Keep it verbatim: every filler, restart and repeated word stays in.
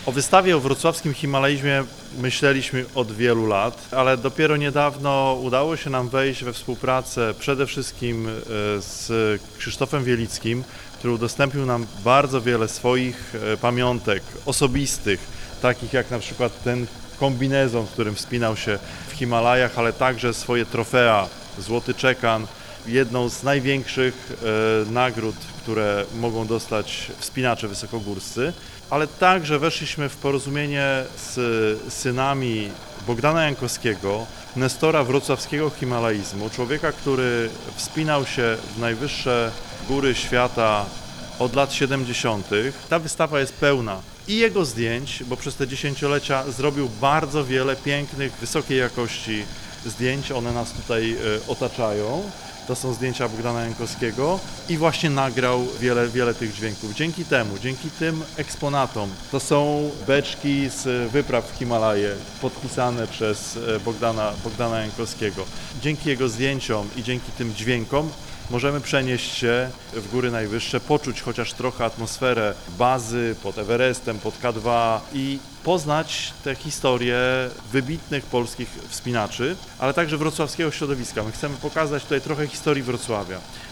O wystawie o wrocławskim Himalaizmie myśleliśmy od wielu lat, ale dopiero niedawno udało się nam wejść we współpracę przede wszystkim z Krzysztofem Wielickim, który udostępnił nam bardzo wiele swoich pamiątek osobistych, takich jak na przykład ten kombinezon, w którym wspinał się w Himalajach, ale także swoje trofea, złoty czekan, jedną z największych e, nagród, które mogą dostać wspinacze wysokogórscy, ale także weszliśmy w porozumienie z synami Bogdana Jankowskiego, nestora wrocławskiego himalaizmu, człowieka, który wspinał się w najwyższe góry świata od lat siedemdziesiątych. Ta wystawa jest pełna i jego zdjęć, bo przez te dziesięciolecia zrobił bardzo wiele pięknych, wysokiej jakości zdjęć, one nas tutaj otaczają. To są zdjęcia Bogdana Jankowskiego i właśnie nagrał wiele, wiele tych dźwięków. Dzięki temu, dzięki tym eksponatom, to są beczki z wypraw w Himalaje podpisane przez Bogdana, Bogdana Jankowskiego. Dzięki jego zdjęciom i dzięki tym dźwiękom możemy przenieść się w góry najwyższe, poczuć chociaż trochę atmosferę bazy pod Everestem, pod K dwa i poznać tę historię wybitnych polskich wspinaczy, ale także wrocławskiego środowiska. My chcemy pokazać tutaj trochę historii Wrocławia.